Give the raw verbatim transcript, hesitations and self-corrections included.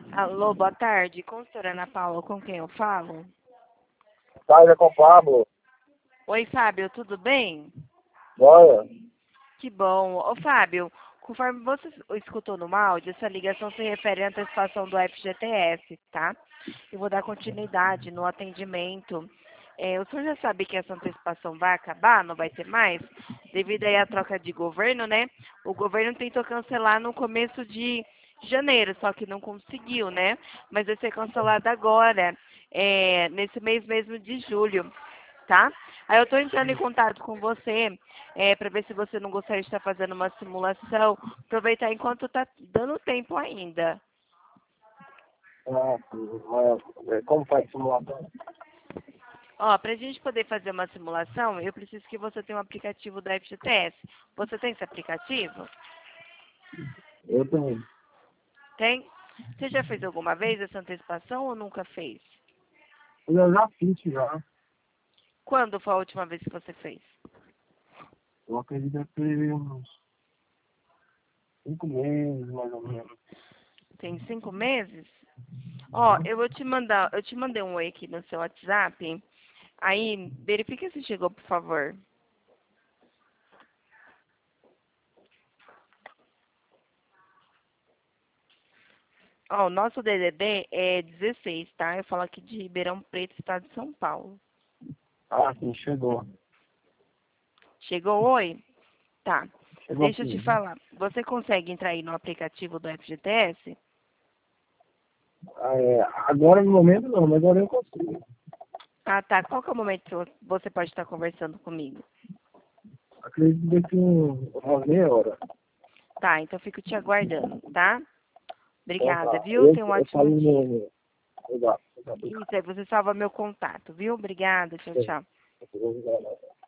Alô, boa tarde. Consultora Ana Paula, com quem eu falo? Sai com o Pablo. Oi, Fábio, tudo bem? Olha. Que bom. Ô, Fábio, conforme você escutou no áudio, essa ligação se refere à antecipação do F G T S, tá? Eu vou dar continuidade no atendimento. É, o senhor já sabe que essa antecipação vai acabar, não vai ter mais? Devido aí à troca de governo, né? O governo tentou cancelar no começo de janeiro, só que não conseguiu, né? Mas vai ser cancelado agora, é, nesse mês mesmo de julho, tá? Aí eu estou entrando em contato com você é, para ver se você não gostaria de estar fazendo uma simulação, aproveitar enquanto está dando tempo ainda. Ah, mas, como faz simulação? Ó, para a gente poder fazer uma simulação, eu preciso que você tenha um aplicativo da F G T S. Você tem esse aplicativo? Eu tenho. Tem? Você já fez alguma vez essa antecipação ou nunca fez? Eu já fiz já. Quando foi a última vez que você fez? Eu acredito que teve uns cinco meses, mais ou menos. Tem cinco meses? Ó, eu vou te mandar, eu te mandei um oi aqui no seu WhatsApp. Aí, verifica se chegou, por favor. Ó, o nosso D D D é dezesseis, tá? Eu falo aqui de Ribeirão Preto, estado de São Paulo. Ah, sim, chegou. Chegou oi? Tá. Chegou Deixa eu te aqui. falar. Você consegue entrar aí no aplicativo do F G T S? Ah, é, agora no momento não, mas agora eu consigo. Ah, tá. Qual que é o momento que você pode estar conversando comigo? Acredito que daqui um- umas meia hora. Tá, então eu fico te aguardando, tá? Então Obrigada, tá. viu? Eu, Tenha um eu ótimo falei dia. no. Exato. Exato. Isso, aí você salva meu contato, viu? Obrigada. Tchau, tchau. Exato.